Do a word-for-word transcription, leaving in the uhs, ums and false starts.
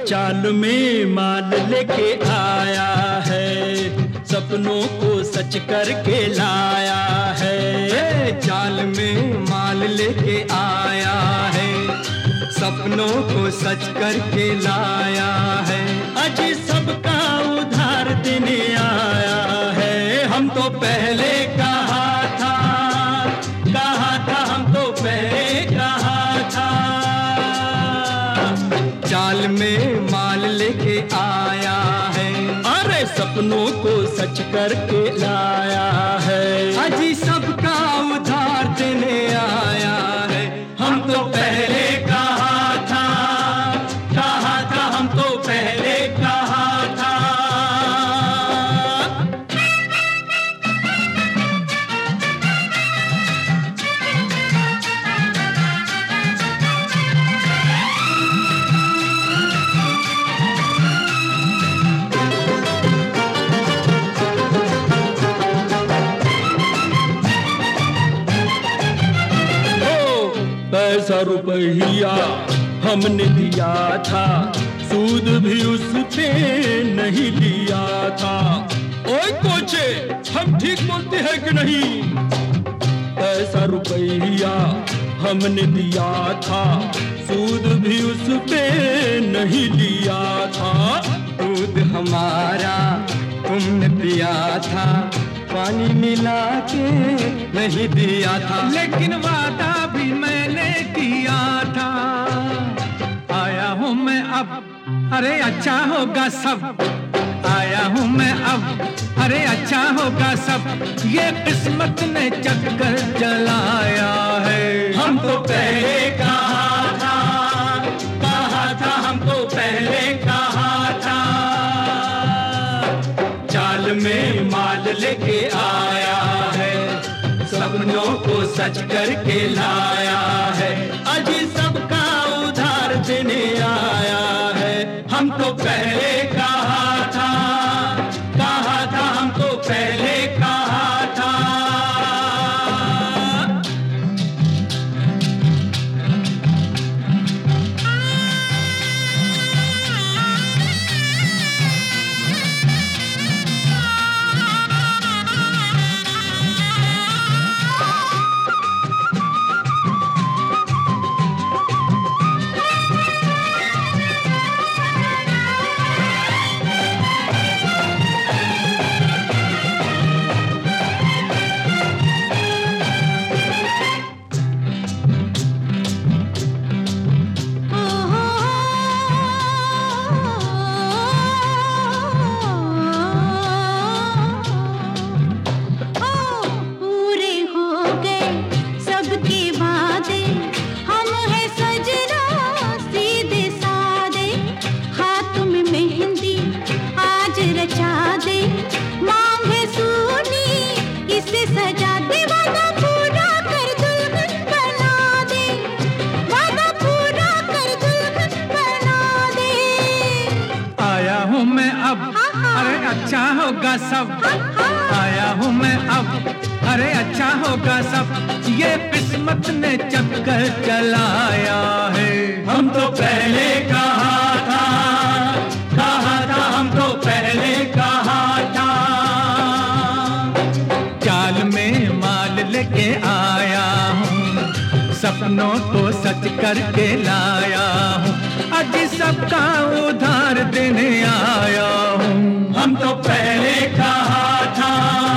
चाल में माल लेके आया है, सपनों को सच करके लाया है। चाल में माल लेके आया है, सपनों को सच करके लाया है। अजी सबका उधार देने आया है। हम तो पहले कहा था, कहा था हम तो पहले कहा था। चाल में माल लेके आया है, अरे सपनों को सच करके लाया है। अजी सबका उधार देने आया है। हम तो पहले कहा था, कहा था हम तो पहले कहा था। पैसा रुपया हमने दिया था, सूद भी उस पे नहीं लिया था। ओए कोचे, हम ठीक बोलते हैं कि नहीं? पैसा रुपया हमने दिया था, सूद भी उस पे नहीं लिया था। दूध हमारा तुमने पिया था, पानी मिला के नहीं दिया था। लेकिन वादा भी मैंने किया था। आया हूँ मैं अब, अरे अच्छा होगा सब। आया हूँ मैं अब, अरे अच्छा होगा सब। ये किस्मत ने चक्कर चलाया है। हम तो पहले कहा था, कहा था हम तो पहले कहा था। चाल में माल लेके आया है, सपनों को सच करके लाया है। अजी सबका उधार देने आया है। हम तो पहले कहा था, कहा था हम तो पहले कहा था। अच्छा होगा सब। आया हूँ मैं अब, अरे अच्छा होगा सब। ये किस्मत ने चक्कर चलाया है। हम तो पहले कहा था, कहा था हम तो पहले कहा था। चाल में माल लेके आया हूँ, सपनों को सच करके लाया हूँ। आज सबका उधार देने आया हूँ। हम तो पहले कहा था,